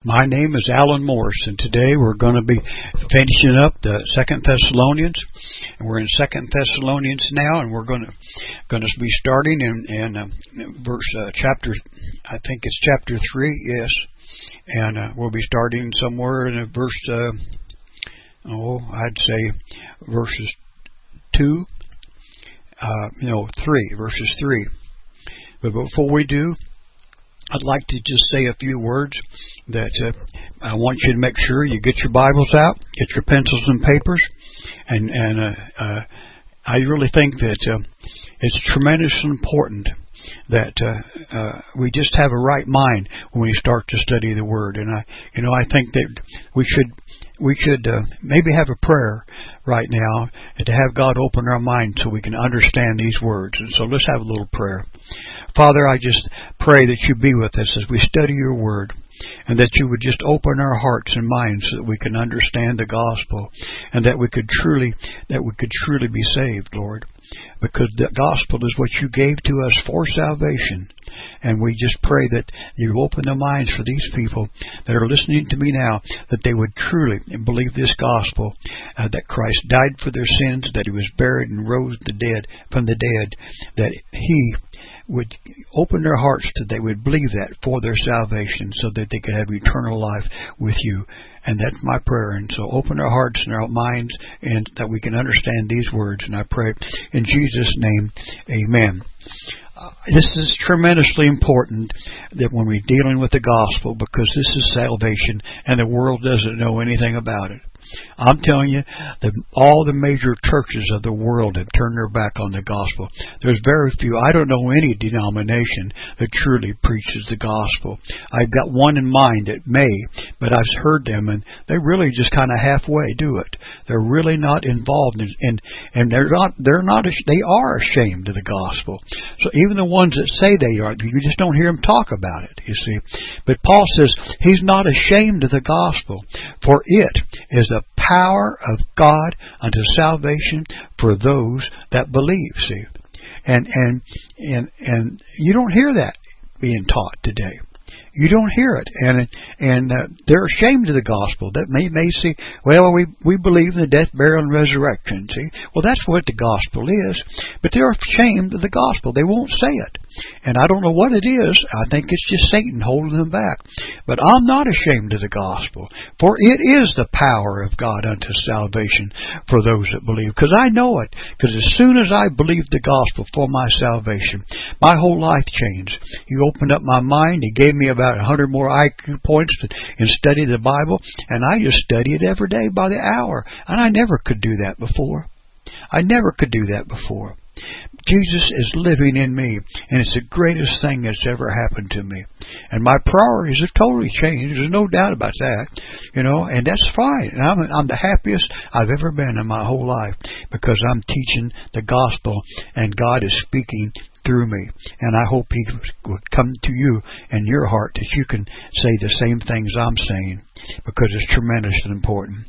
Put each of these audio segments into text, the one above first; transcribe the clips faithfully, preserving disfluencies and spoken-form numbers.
My name is Alan Morris, and today we're going to be finishing up the Second Thessalonians, and we're in Second Thessalonians now, and we're going to going to be starting in, in uh, verse uh, chapter, I think it's chapter three, yes, and uh, we'll be starting somewhere in a verse, uh, oh, I'd say verses two, uh, no, three, verses three. But before we do, I'd like to just say a few words that uh, I want you to make sure you get your Bibles out, get your pencils and papers, and and uh, uh, I really think that uh, it's tremendously important that uh, uh, we just have a right mind when we start to study the Word. And I, you know, I think that we should we should uh, maybe have a prayer right now and to have God open our minds so we can understand these words. And so let's have a little prayer. Father, I just pray that you be with us as we study your word, and that you would just open our hearts and minds so that we can understand the gospel, and that we could truly that we could truly be saved, Lord. Because the gospel is what you gave to us for salvation. And we just pray that you open the minds for these people that are listening to me now, that they would truly believe this gospel, uh, that Christ died for their sins, that he was buried and rose the dead from the dead, that he would open their hearts that they would believe that for their salvation, so that they could have eternal life with you. And that's my prayer. And so open our hearts and our minds, and that we can understand these words. And I pray in Jesus' name, amen. Uh, this is tremendously important that when we're dealing with the gospel, because this is salvation and the world doesn't know anything about it. I'm telling you that all the major churches of the world have turned their back on the gospel. There's very few. I don't know any denomination that truly preaches the gospel. I've got one in mind that may, but I've heard them, and they really just kind of halfway do it. They're really not involved in, and and they're not. They're not. They are ashamed of the gospel. So even the ones that say they are, you just don't hear them talk about it. You see, but Paul says he's not ashamed of the gospel, for it is the power of God unto salvation for those that believe. See, and and and and you don't hear that being taught today. You don't hear it, and and uh, they're ashamed of the gospel. That may may see, well, we we believe in the death, burial, and resurrection. See, well, that's what the gospel is, but they're ashamed of the gospel. They won't say it, and I don't know what it is. I think it's just Satan holding them back. But I'm not ashamed of the gospel, for it is the power of God unto salvation for those that believe. Because I know it. Because as soon as I believed the gospel for my salvation, my whole life changed. He opened up my mind. He gave me about a hundred more I Q points to, and study the Bible, and I just study it every day by the hour. And I never could do that before. I never could do that before. Jesus is living in me, and it's the greatest thing that's ever happened to me. And my priorities have totally changed. There's no doubt about that, you know, and that's fine. And I'm, I'm the happiest I've ever been in my whole life, because I'm teaching the gospel, and God is speaking through me. And I hope he would come to you in your heart that you can say the same things I'm saying, because it's tremendously important.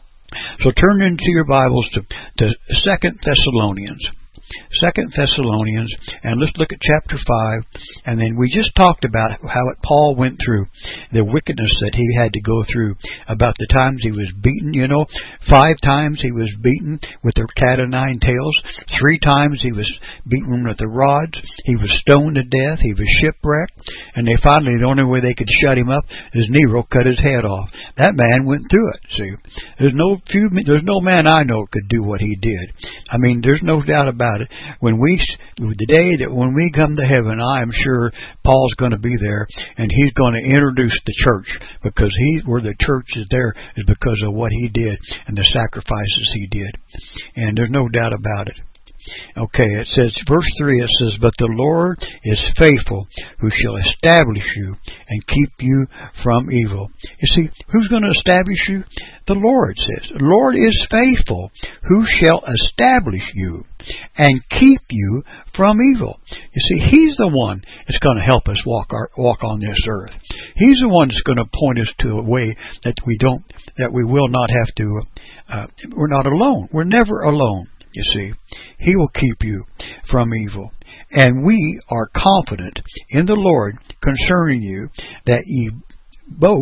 So turn into your Bibles to, to Second Thessalonians. Second Thessalonians, and let's look at chapter five. And then we just talked about how it, Paul went through the wickedness that he had to go through, about the times he was beaten. You know, five times he was beaten with the cat o' nine tails. Three times he was beaten with the rods. He was stoned to death. He was shipwrecked. And they finally, the only way they could shut him up is Nero cut his head off. That man went through it. See, there's no few, there's no man I know could do what he did. I mean, there's no doubt about it. When we, the day that when we come to heaven, I am sure Paul's going to be there, and he's going to introduce the church, because he, where the church is there is because of what he did and the sacrifices he did. And there's no doubt about it. Okay, it says, verse three, it says, but the Lord is faithful, who shall establish you and keep you from evil. You see, who's going to establish you? The Lord says. The Lord is faithful, who shall establish you and keep you from evil. You see, he's the one that's going to help us walk our, walk on this earth. He's the one that's going to point us to a way that we don't, that we will not have to, uh, we're not alone. We're never alone. You see, he will keep you from evil. And we are confident in the Lord concerning you, that ye both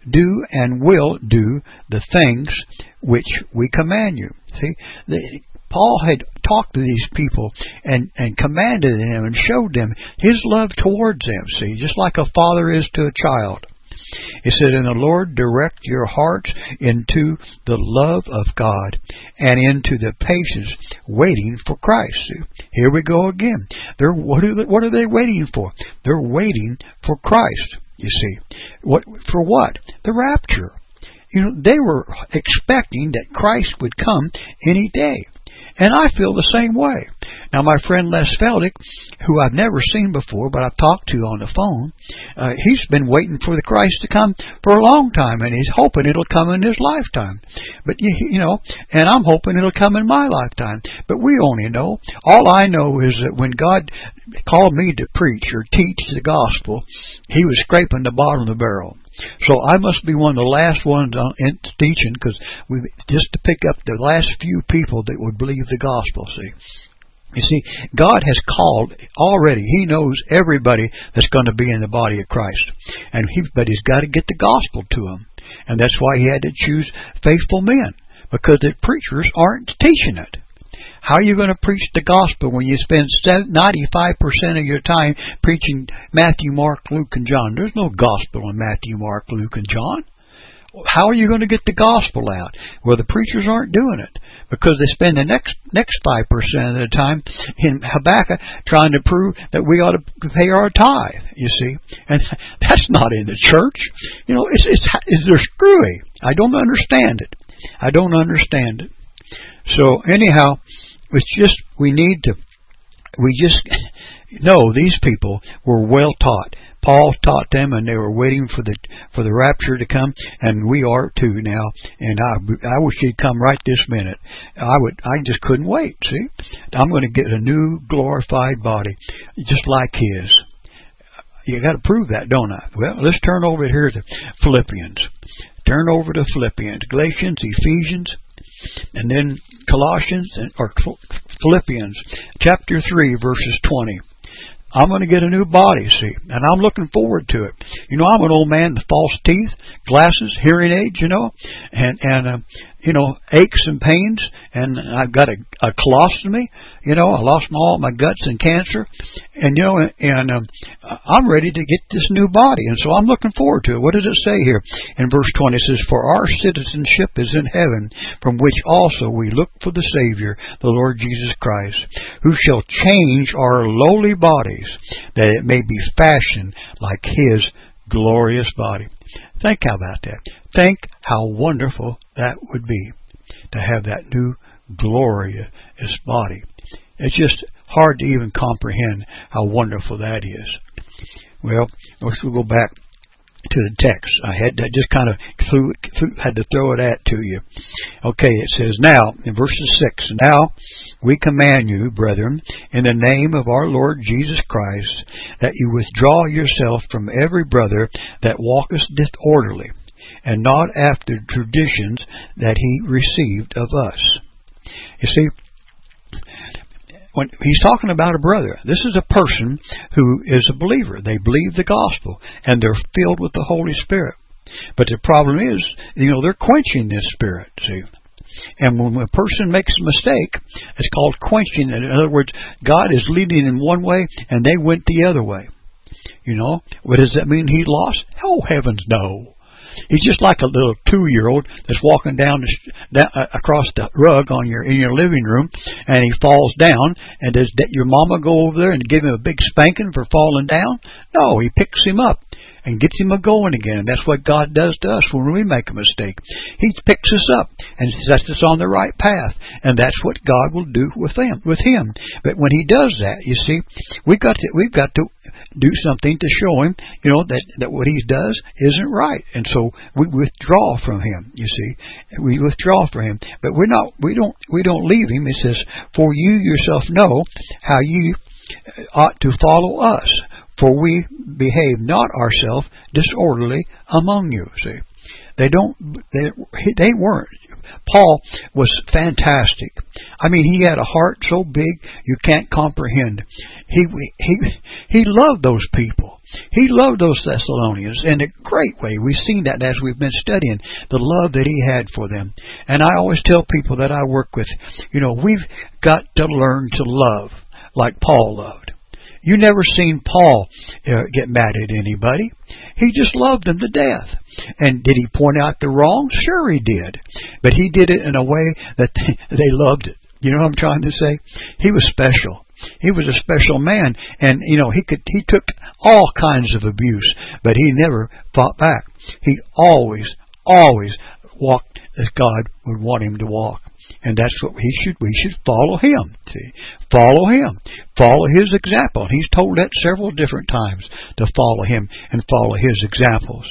do and will do the things which we command you. See, the, Paul had talked to these people and, and commanded them and showed them his love towards them, see, just like a father is to a child. It said, and the Lord direct your hearts into the love of God and into the patience waiting for Christ. See, here we go again. They're, what, are they, what are they waiting for? They're waiting for Christ, you see. What for what? The rapture. You know, they were expecting that Christ would come any day. And I feel the same way. Now, my friend Les Feldick, who I've never seen before, but I've talked to on the phone, uh, he's been waiting for the Christ to come for a long time, and he's hoping it'll come in his lifetime. But, you, you know, and I'm hoping it'll come in my lifetime. But we only know. All I know is that when God called me to preach or teach the gospel, he was scraping the bottom of the barrel. So I must be one of the last ones on, in teaching, because we just to pick up the last few people that would believe the gospel. See, you see, God has called already. He knows everybody that's going to be in the body of Christ, and he, but He's got to get the gospel to them, and that's why He had to choose faithful men, because the preachers aren't teaching it. How are you going to preach the gospel when you spend ninety-five percent of your time preaching Matthew, Mark, Luke, and John? There's no gospel in Matthew, Mark, Luke, and John. How are you going to get the gospel out? Well, the preachers aren't doing it, because they spend the next next five percent of the time in Habakkuk trying to prove that we ought to pay our tithe, you see. And that's not in the church. You know, it's, it's, it's they're screwy. I don't understand it. I don't understand it. So anyhow, it's just, we need to, we just know these people were well taught. Paul taught them, and they were waiting for the for the rapture to come, and we are too now. And I I wish he'd come right this minute. I would I just couldn't wait. See, I'm going to get a new glorified body, just like his. You got to prove that, don't I? Well, let's turn over here to Philippians. Turn over to Philippians, Galatians, Ephesians, and then Colossians, or Philippians, chapter three, verses twenty. I'm going to get a new body, see, and I'm looking forward to it. You know, I'm an old man with false teeth, glasses, hearing aids, you know, and, and uh, you know, aches and pains, and I've got a, a colostomy, you know, I lost all my guts and cancer, and, you know, and um, I'm ready to get this new body, and so I'm looking forward to it. What does it say here? In verse twenty, it says, for our citizenship is in heaven, from which also we look for the Savior, the Lord Jesus Christ, who shall change our lowly bodies, that it may be fashioned like His glorious body. Think about that. Think how wonderful that would be, to have that new glorious body. It's just hard to even comprehend how wonderful that is. Well, let's go back to the text. I had to just kind of threw, threw, had to throw it at to you. Okay, it says, now, in verses six, now we command you, brethren, in the name of our Lord Jesus Christ, that you withdraw yourself from every brother that walketh disorderly, and not after traditions that he received of us. You see, when he's talking about a brother, this is a person who is a believer. They believe the gospel, and they're filled with the Holy Spirit. But the problem is, you know, they're quenching this Spirit, see. And when a person makes a mistake, it's called quenching. In other words, God is leading in one way, and they went the other way. You know, what does that mean? He lost? Oh, heavens no. He's just like a little two-year-old that's walking down, the, down uh, across the rug on your in your living room, and he falls down. And does that, your mama go over there and give him a big spanking for falling down? No, he picks him up and gets him a going again. And that's what God does to us when we make a mistake. He picks us up and sets us on the right path, and that's what God will do with them, with him. But when He does that, you see, we've got to we've got to do something to show Him, you know, that that what He does isn't right, and so we withdraw from Him. You see, we withdraw from Him, but we're not. We don't. We don't leave Him. It says, "For you yourself know how you ought to follow us. For we behave not ourselves disorderly among you." See, They don't. They they weren't. Paul was fantastic. I mean, he had a heart so big you can't comprehend. He he he loved those people. He loved those Thessalonians in a great way. We've seen that as we've been studying the love that he had for them. And I always tell people that I work with, you know, we've got to learn to love like Paul loved. You never seen Paul uh, get mad at anybody. He just loved them to death. And did he point out the wrongs? Sure he did. But he did it in a way that they, they loved it. You know what I'm trying to say? He was special. He was a special man. And, you know, he could he took all kinds of abuse, but he never fought back. He always, always walked as God would want him to walk. And that's what he should, we should follow him. See, follow him. Follow his example. He's told that several different times to follow him and follow his examples.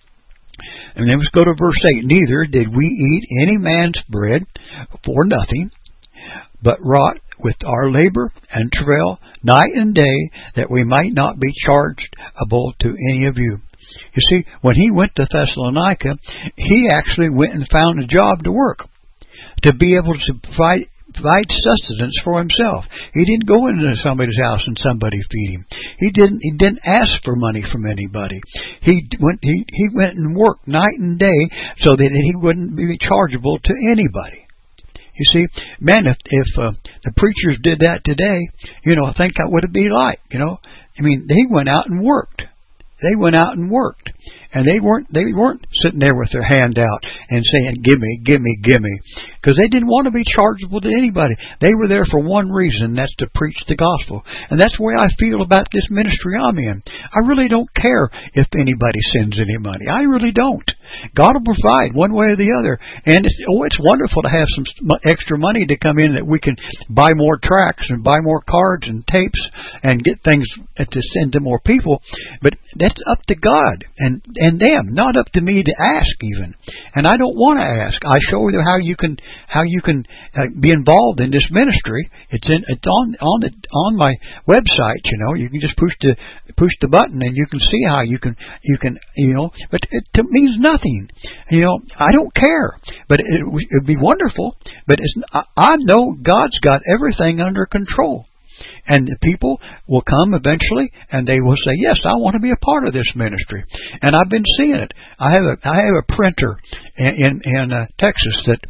And then let's go to verse eight. Neither did we eat any man's bread for nothing, but wrought with our labor and travail night and day, that we might not be chargeable to any of you. You see, when he went to Thessalonica, he actually went and found a job to work, to be able to provide, provide sustenance for himself. He didn't go into somebody's house and somebody feed him. He didn't. He didn't ask for money from anybody. He went. He he went and worked night and day so that he wouldn't be chargeable to anybody. You see, man, if if uh, the preachers did that today, you know, I think that would it be like. You know, I mean, they went out and worked. They went out and worked. And they weren't they weren't sitting there with their hand out and saying, give me, give me, give me. Because they didn't want to be chargeable to anybody. They were there for one reason, and that's to preach the gospel. And that's the way I feel about this ministry I'm in. I really don't care if anybody sends any money. I really don't. God will provide one way or the other. And it's, oh, it's wonderful to have some extra money to come in that we can buy more tracts and buy more cards and tapes and get things to send to more people. But that's up to God and and them, not up to me to ask even. And I don't want to ask. I show you how you can how you can uh, be involved in this ministry. It's in it's on on the on my website. You know, you can just push the push the button and you can see how you can you can you know. But it, it means nothing. You know, I don't care. But it would be wonderful. But it's, I, I know God's got everything under control. And the people will come eventually, and they will say, "Yes, I want to be a part of this ministry." And I've been seeing it. I have a I have a printer in in, in uh, Texas that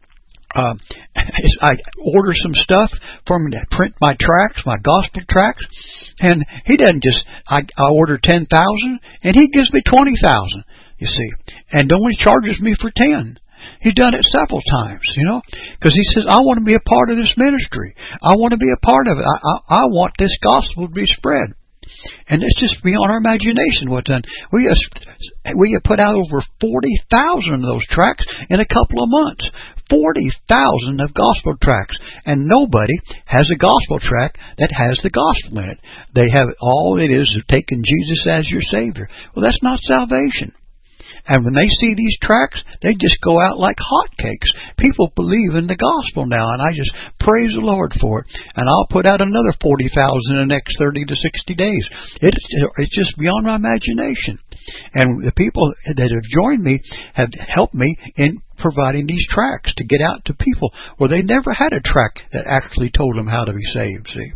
uh, I order some stuff for him to print my tracts, my gospel tracts, and he doesn't just I, I order ten thousand, and he gives me twenty thousand. You see, and only charges me for ten. He's done it several times, you know, because he says, I want to be a part of this ministry. I want to be a part of it. I, I, I want this gospel to be spread. And it's just beyond our imagination what's done. We have, we have put out over forty thousand of those tracts in a couple of months. forty thousand of gospel tracts. And nobody has a gospel tract that has the gospel in it. They have all it is of taking Jesus as your Savior. Well, that's not salvation. And when they see these tracts, they just go out like hotcakes. People believe in the gospel now, and I just praise the Lord for it. And I'll put out another forty thousand in the next thirty to sixty days. It's, it's just beyond my imagination. And the people that have joined me have helped me in providing these tracts to get out to people where they never had a tract that actually told them how to be saved, see.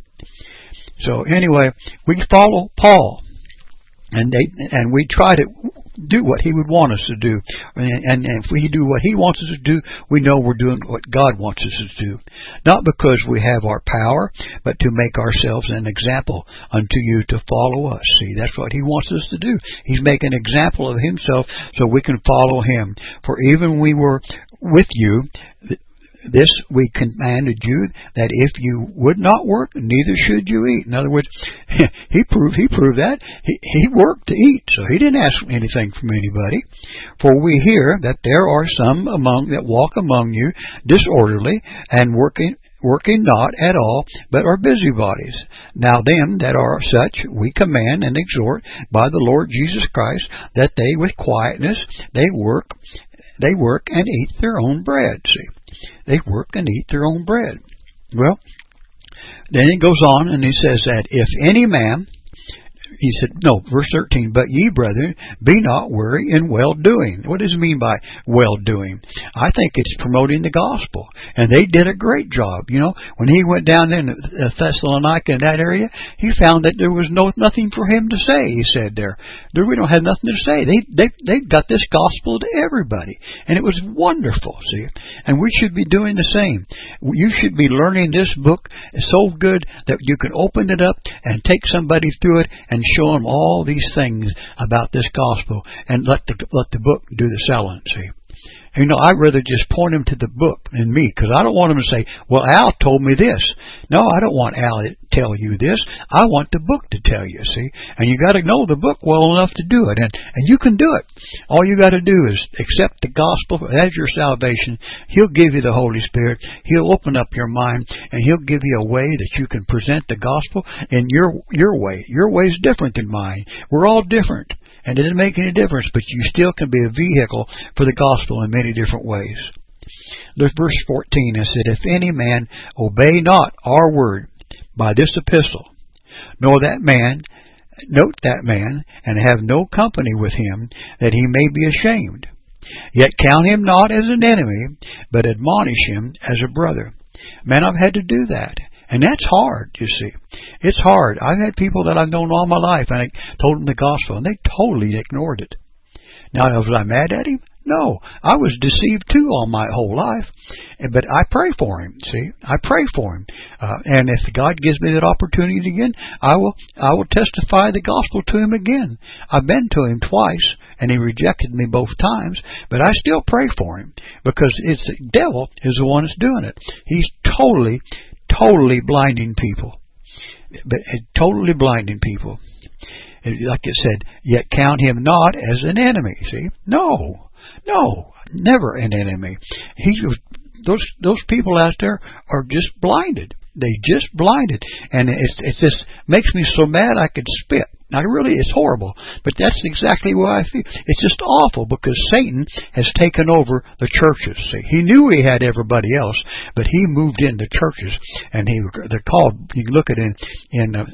So anyway, we follow Paul. And they and we try to do what he would want us to do. And, and, and if we do what he wants us to do, we know we're doing what God wants us to do. Not because we have our power, but to make ourselves an example unto you to follow us. See, that's what he wants us to do. He's making an example of himself so we can follow him. For even we were with you, this we commanded you, that if you would not work, neither should you eat. In other words, he proved he proved that. He, he worked to eat, so he didn't ask anything from anybody. For we hear that there are some among that walk among you disorderly, and working working not at all, but are busybodies. Now them that are such we command and exhort by the Lord Jesus Christ, that they with quietness they work they work and eat their own bread. See. They work and eat their own bread. Well, then it goes on and he says that if any man he said, no, verse thirteen, but ye, brethren, be not weary in well-doing. What does it mean by well-doing? I think it's promoting the gospel. And they did a great job. You know, when he went down in Thessalonica in that area, he found that there was no nothing for him to say, he said there. there we don't have nothing to say. They, they, they got this gospel to everybody. And it was wonderful, see. And we should be doing the same. You should be learning this book so good that you can open it up and take somebody through it and show them all these things about this gospel and let the let the book do the selling, see. You know, I'd rather just point them to the book than me, because I don't want them to say, well, Al told me this. No, I don't want Al to tell you this. I want the book to tell you, see. And you got to know the book well enough to do it. And, and you can do it. All you got to do is accept the gospel as your salvation. He'll give you the Holy Spirit. He'll open up your mind, and He'll give you a way that you can present the gospel in your, your way. Your way is different than mine. We're all different. And it doesn't make any difference, but you still can be a vehicle for the gospel in many different ways. Look, verse fourteen, it said, if any man obey not our word by this epistle, nor that man, note that man, and have no company with him, that he may be ashamed. Yet count him not as an enemy, but admonish him as a brother. Man, I've had to do that. And that's hard, you see. It's hard. I've had people that I've known all my life, and I told them the gospel, and they totally ignored it. Now, was I mad at him? No. I was deceived, too, all my whole life. But I pray for him, see. I pray for him. Uh, and if God gives me that opportunity again, I will I will testify the gospel to him again. I've been to him twice, and he rejected me both times, but I still pray for him, because it's the devil is the one that's doing it. He's totally Totally blinding people. But totally blinding people. Like it said, yet count him not as an enemy. See? No. No. Never an enemy. He those those people out there are just blinded. They just blinded. And it's it just makes me so mad I could spit. Now, really, it's horrible, but that's exactly what I feel. It's just awful, because Satan has taken over the churches. See, he knew he had everybody else, but he moved into churches, and he they're called. You can look at it in in. Uh,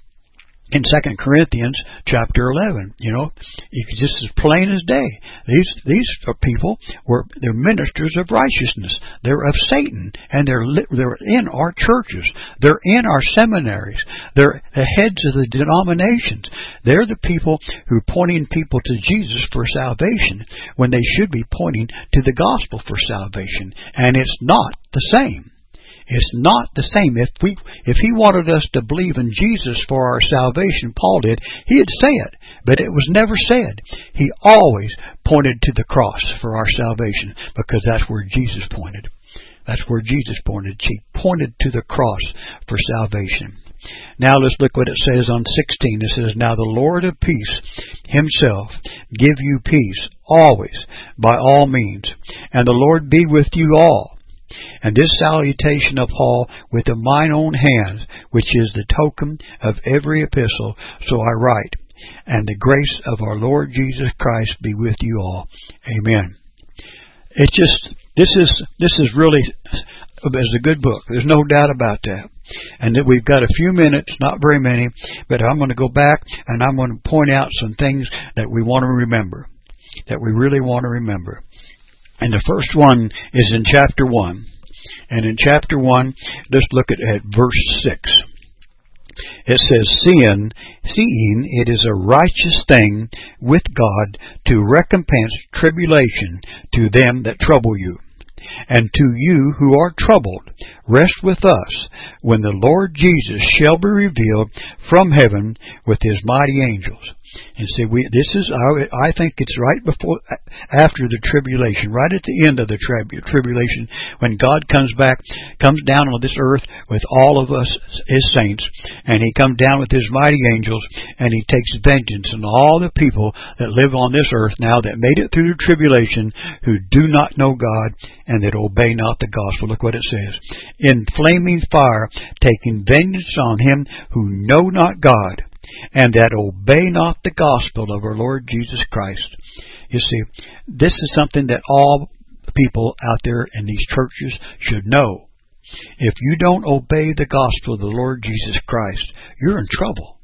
In Second Corinthians chapter eleven, you know, it's just as plain as day. These these people were they're ministers of righteousness. They're of Satan, and they're they're in our churches. They're in our seminaries. They're the heads of the denominations. They're the people who are pointing people to Jesus for salvation when they should be pointing to the gospel for salvation, and it's not the same. It's not the same. If we, if he wanted us to believe in Jesus for our salvation, Paul did, he'd say it. But it was never said. He always pointed to the cross for our salvation, because that's where Jesus pointed. That's where Jesus pointed. He pointed to the cross for salvation. Now let's look what it says on sixteen. It says, now the Lord of peace himself give you peace always, by all means. And the Lord be with you all. And this salutation of Paul with of mine own hands, which is the token of every epistle, so I write. And the grace of our Lord Jesus Christ be with you all. Amen. It just, this is, this is really, is a good book. There's no doubt about that. And that we've got a few minutes, not very many, but I'm going to go back and I'm going to point out some things that we want to remember, that we really want to remember. And the first one is in chapter one. And in chapter one, let's look at, at verse six. It says, Seeing, seeing it is a righteous thing with God to recompense tribulation to them that trouble you. And to you who are troubled, rest with us when the Lord Jesus shall be revealed from heaven with his mighty angels. And see, we this is I, I think it's right before, after the tribulation, right at the end of the trib, tribulation, when God comes back, comes down on this earth with all of us, his saints, and he comes down with his mighty angels, and he takes vengeance on all the people that live on this earth now that made it through the tribulation, who do not know God and that obey not the gospel. Look what it says. In flaming fire, taking vengeance on him who know not God, and that obey not the gospel of our Lord Jesus Christ. You see, this is something that all people out there in these churches should know. If you don't obey the gospel of the Lord Jesus Christ, you're in trouble.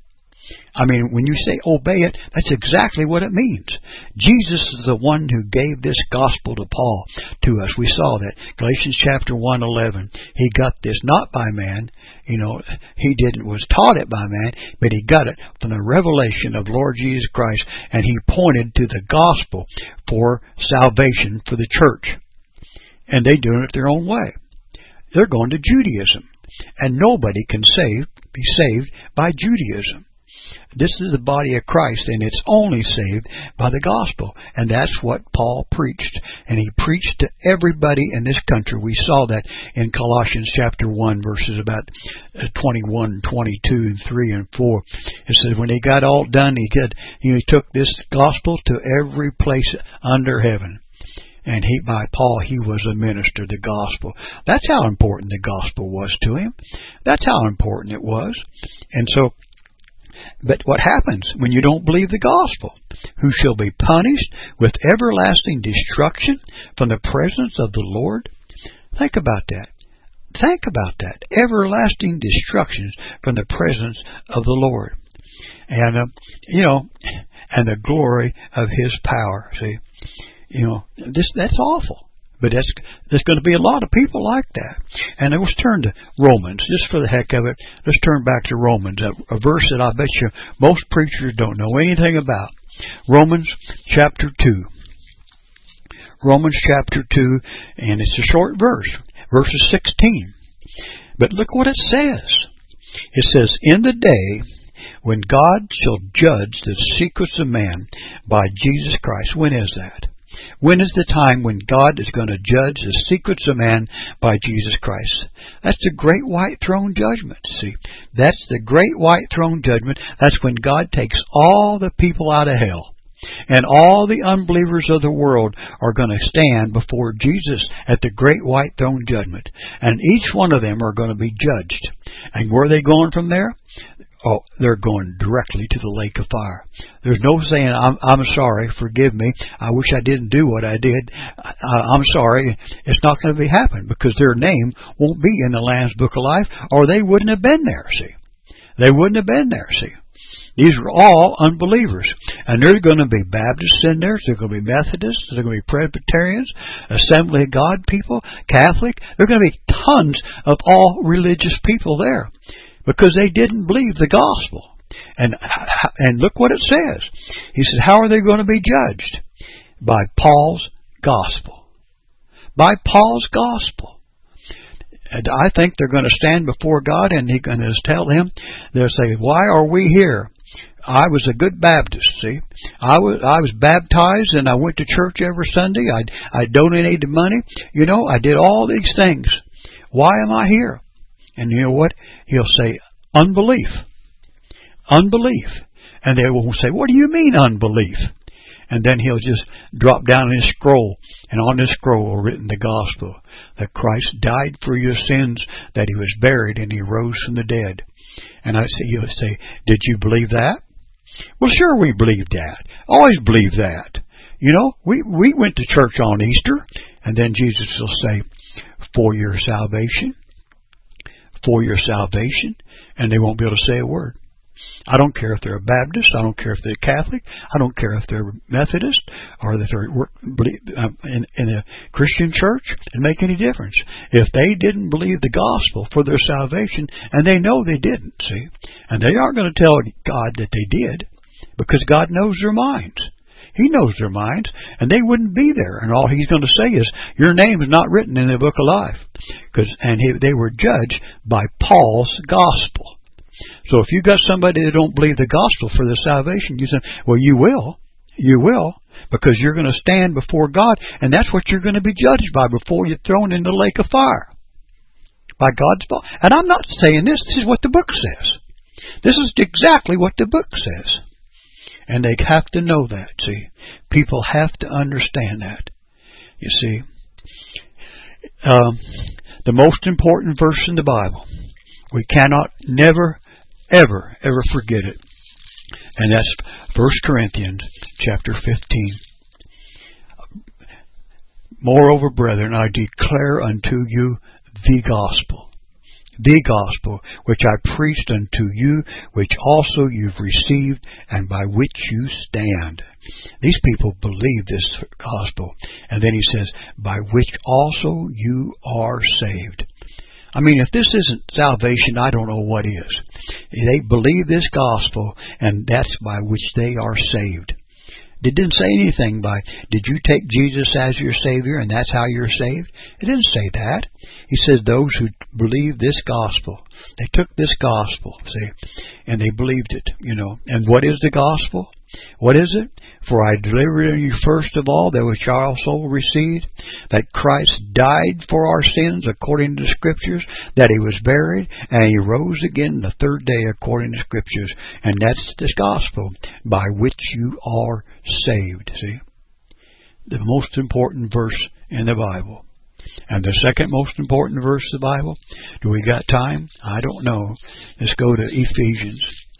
I mean, when you say obey it, that's exactly what it means. Jesus is the one who gave this gospel to Paul, to us. We saw that. Galatians chapter one eleven. He got this not by man. You know, he didn't was taught it by man, but he got it from the revelation of Lord Jesus Christ, and he pointed to the gospel for salvation for the church. And they do it their own way. They're going to Judaism. And nobody can save, be saved by Judaism. This is the body of Christ, and it's only saved by the gospel. And that's what Paul preached. And he preached to everybody in this country. We saw that in Colossians chapter one, verses about twenty-one, twenty-two, and three and four. It says when he got all done, he could, he took this gospel to every place under heaven. And he, by Paul, he was a minister of the gospel. That's how important the gospel was to him. That's how important it was. And so, but what happens when you don't believe the gospel? Who shall be punished with everlasting destruction from the presence of the Lord? Think about that. Think about that. Everlasting destructions from the presence of the Lord. And, uh, you know, and the glory of His power. See? You know, this that's awful. But that's, there's going to be a lot of people like that. And let's turn to Romans, just for the heck of it. Let's turn back to Romans, a, a verse that I bet you most preachers don't know anything about. Romans chapter two. Romans chapter two, and it's a short verse, verses sixteen. But look what it says. It says, in the day when God shall judge the secrets of man by Jesus Christ. When is that? When is the time when God is going to judge the secrets of man by Jesus Christ? That's the great white throne judgment. See, that's the great white throne judgment. That's when God takes all the people out of hell. And all the unbelievers of the world are going to stand before Jesus at the great white throne judgment. And each one of them are going to be judged. And where are they going from there? Oh, they're going directly to the lake of fire. There's no saying, I'm, I'm sorry, forgive me, I wish I didn't do what I did, I, I'm sorry. It's not going to be happen, because their name won't be in the Lamb's Book of Life, or they wouldn't have been there, see. They wouldn't have been there, see. These are all unbelievers. And there's going to be Baptists in there, there's going to be Methodists, there's going to be Presbyterians, Assembly of God people, Catholic. There are going to be tons of all religious people there, because they didn't believe the gospel. And and look what it says. He said, how are they going to be judged? By Paul's gospel. By Paul's gospel. And I think they're going to stand before God, and He's going to tell him, they'll say, why are we here? I was a good Baptist, see. I was I was baptized, and I went to church every Sunday. I I donated money. You know, I did all these things. Why am I here? And you know what? He'll say, unbelief. Unbelief. And they will say, what do you mean unbelief? And then he'll just drop down his scroll, and on this scroll are written the gospel, that Christ died for your sins, that He was buried, and He rose from the dead. And I say, he'll say, did you believe that? Well, sure we believe that. Always believe that. You know, we, we went to church on Easter, and then Jesus will say, for your salvation, for your salvation, and they won't be able to say a word. I don't care if they're a Baptist, I don't care if they're Catholic, I don't care if they're Methodist, or that they're in, in a Christian church. It doesn't make any difference. If they didn't believe the gospel for their salvation, and they know they didn't, see, and they aren't going to tell God that they did, because God knows their minds. He knows their minds, and they wouldn't be there. And all He's going to say is, your name is not written in the book of life. Cause, and he, they were judged by Paul's gospel. So if you got somebody that don't believe the gospel for their salvation, you say, well, you will. You will. Because you're going to stand before God, and that's what you're going to be judged by before you're thrown in the lake of fire. By God's law. And I'm not saying this. This is what the book says. This is exactly what the book says. And they have to know that, see. People have to understand that. You see. Um, the most important verse in the Bible. We cannot never, ever, ever forget it. And that's First Corinthians chapter fifteen. Moreover, brethren, I declare unto you the gospel. the gospel, which I preached unto you, which also you've received, and by which you stand. These people believe this gospel. And then he says, by which also you are saved. I mean, if this isn't salvation, I don't know what is. They believe this gospel, and that's by which they are saved. It didn't say anything by, did you take Jesus as your Savior and that's how you're saved? It didn't say that. He says those who believe this gospel. They took this gospel, see, and they believed it, you know. And what is the gospel? What is it? For I delivered unto you first of all that which I also received, that Christ died for our sins according to the Scriptures, that He was buried, and He rose again the third day according to the Scriptures. And that's this gospel by which you are saved. See? The most important verse in the Bible. And the second most important verse of the Bible, do we got time? I don't know. Let's go to Ephesians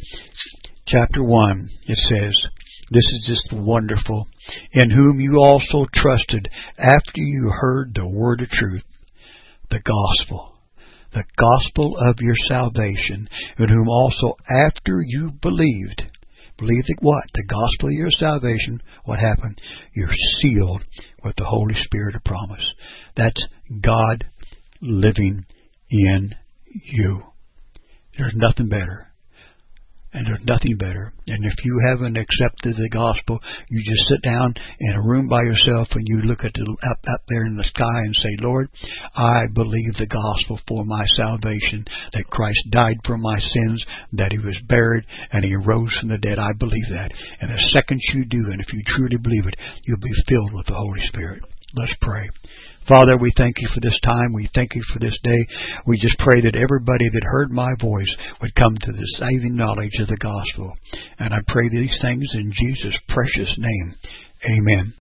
chapter one. It says, this is just wonderful. In whom you also trusted after you heard the word of truth, the gospel, the gospel of your salvation, in whom also after you believed, believed that what? The gospel of your salvation, what happened? You're sealed with the Holy Spirit of promise. That's God living in you. There's nothing better. And there's nothing better. And if you haven't accepted the gospel, you just sit down in a room by yourself and you look at the, up, up there in the sky and say, Lord, I believe the gospel for my salvation, that Christ died for my sins, that He was buried, and He rose from the dead. I believe that. And the second you do, and if you truly believe it, you'll be filled with the Holy Spirit. Let's pray. Father, we thank You for this time. We thank You for this day. We just pray that everybody that heard my voice would come to the saving knowledge of the gospel. And I pray these things in Jesus' precious name. Amen.